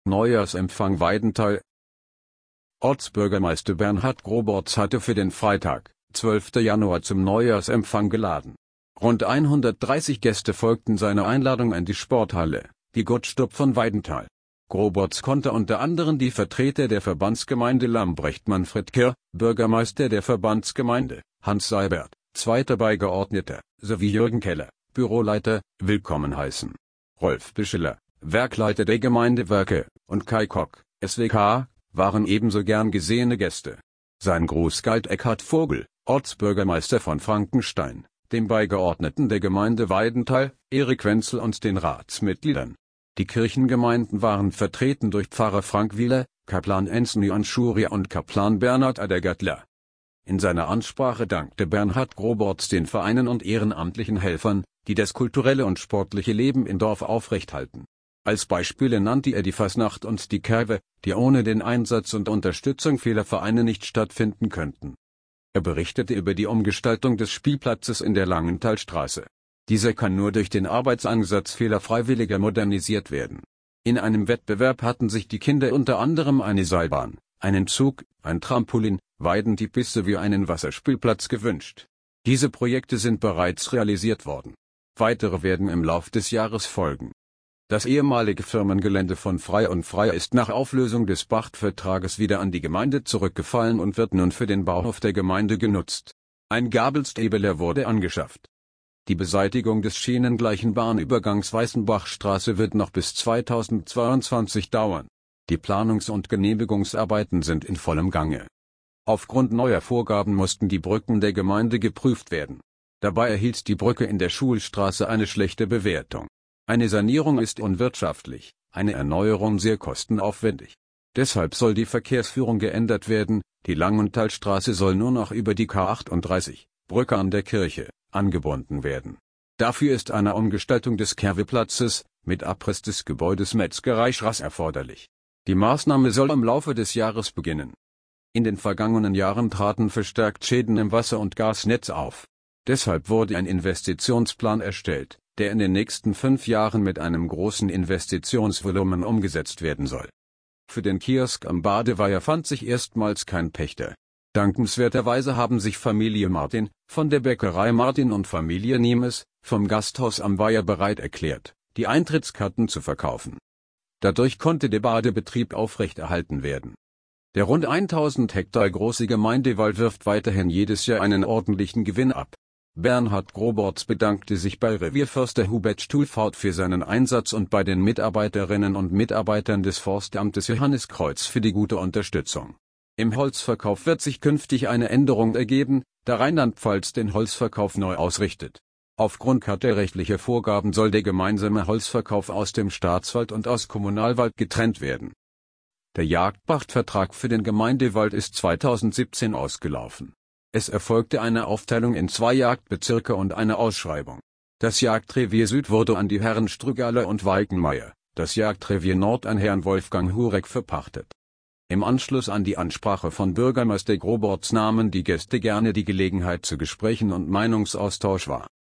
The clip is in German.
Neujahrsempfang Weidenthal. Ortsbürgermeister Bernhard Grobortz hatte für den Freitag, 12. Januar zum Neujahrsempfang geladen. Rund 130 Gäste folgten seiner Einladung in die Sporthalle, die Gottstub von Weidenthal. Grobortz konnte unter anderem die Vertreter der Verbandsgemeinde Lambrecht Manfred Kirr, Bürgermeister der Verbandsgemeinde, Hans Seibert, zweiter Beigeordneter, sowie Jürgen Keller, Büroleiter, willkommen heißen. Rolf Bischler, Werkleiter der Gemeindewerke, und Kai Kock, SWK, waren ebenso gern gesehene Gäste. Sein Gruß galt Eckhard Vogel, Ortsbürgermeister von Frankenstein, dem Beigeordneten der Gemeinde Weidenthal, Erik Wenzel und den Ratsmitgliedern. Die Kirchengemeinden waren vertreten durch Pfarrer Frank Wieler, Kaplan Anthony Anschuria und Kaplan Bernhard Adergattler. In seiner Ansprache dankte Bernhard Grobortz den Vereinen und ehrenamtlichen Helfern, die das kulturelle und sportliche Leben im Dorf aufrechthalten. Als Beispiele nannte er die Fasnacht und die Kerwe, die ohne den Einsatz und Unterstützung vieler Vereine nicht stattfinden könnten. Er berichtete über die Umgestaltung des Spielplatzes in der Langenthalstraße. Dieser kann nur durch den Arbeitsansatz vieler Freiwilliger modernisiert werden. In einem Wettbewerb hatten sich die Kinder unter anderem eine Seilbahn, einen Zug, ein Trampolin, Weidentipis sowie einen Wasserspielplatz gewünscht. Diese Projekte sind bereits realisiert worden. Weitere werden im Lauf des Jahres folgen. Das ehemalige Firmengelände von Frei und Frei ist nach Auflösung des Pachtvertrages wieder an die Gemeinde zurückgefallen und wird nun für den Bauhof der Gemeinde genutzt. Ein Gabelstabeler wurde angeschafft. Die Beseitigung des schienengleichen Bahnübergangs Weißenbachstraße wird noch bis 2022 dauern. Die Planungs- und Genehmigungsarbeiten sind in vollem Gange. Aufgrund neuer Vorgaben mussten die Brücken der Gemeinde geprüft werden. Dabei erhielt die Brücke in der Schulstraße eine schlechte Bewertung. Eine Sanierung ist unwirtschaftlich, eine Erneuerung sehr kostenaufwendig. Deshalb soll die Verkehrsführung geändert werden, die Langenthalstraße soll nur noch über die K38, Brücke an der Kirche, angebunden werden. Dafür ist eine Umgestaltung des Kerweplatzes, mit Abriss des Gebäudes Metzgerei Schrass erforderlich. Die Maßnahme soll im Laufe des Jahres beginnen. In den vergangenen Jahren traten verstärkt Schäden im Wasser- und Gasnetz auf. Deshalb wurde ein Investitionsplan erstellt, der in den nächsten 5 Jahren mit einem großen Investitionsvolumen umgesetzt werden soll. Für den Kiosk am Badeweiher fand sich erstmals kein Pächter. Dankenswerterweise haben sich Familie Martin, von der Bäckerei Martin und Familie Niemes, vom Gasthaus am Weiher bereit erklärt, die Eintrittskarten zu verkaufen. Dadurch konnte der Badebetrieb aufrechterhalten werden. Der rund 1000 Hektar große Gemeindewald wirft weiterhin jedes Jahr einen ordentlichen Gewinn ab. Bernhard Grobortz bedankte sich bei Revierförster Hubert Stuhlfahrt für seinen Einsatz und bei den Mitarbeiterinnen und Mitarbeitern des Forstamtes Johanniskreuz für die gute Unterstützung. Im Holzverkauf wird sich künftig eine Änderung ergeben, da Rheinland-Pfalz den Holzverkauf neu ausrichtet. Aufgrund kartellrechtlicher Vorgaben soll der gemeinsame Holzverkauf aus dem Staatswald und aus Kommunalwald getrennt werden. Der Jagdpachtvertrag für den Gemeindewald ist 2017 ausgelaufen. Es erfolgte eine Aufteilung in 2 Jagdbezirke und eine Ausschreibung. Das Jagdrevier Süd wurde an die Herren Strügaler und Weikenmeier, das Jagdrevier Nord an Herrn Wolfgang Hurek verpachtet. Im Anschluss an die Ansprache von Bürgermeister Grobortz nahmen die Gäste gerne die Gelegenheit zu Gesprächen und Meinungsaustausch wahr.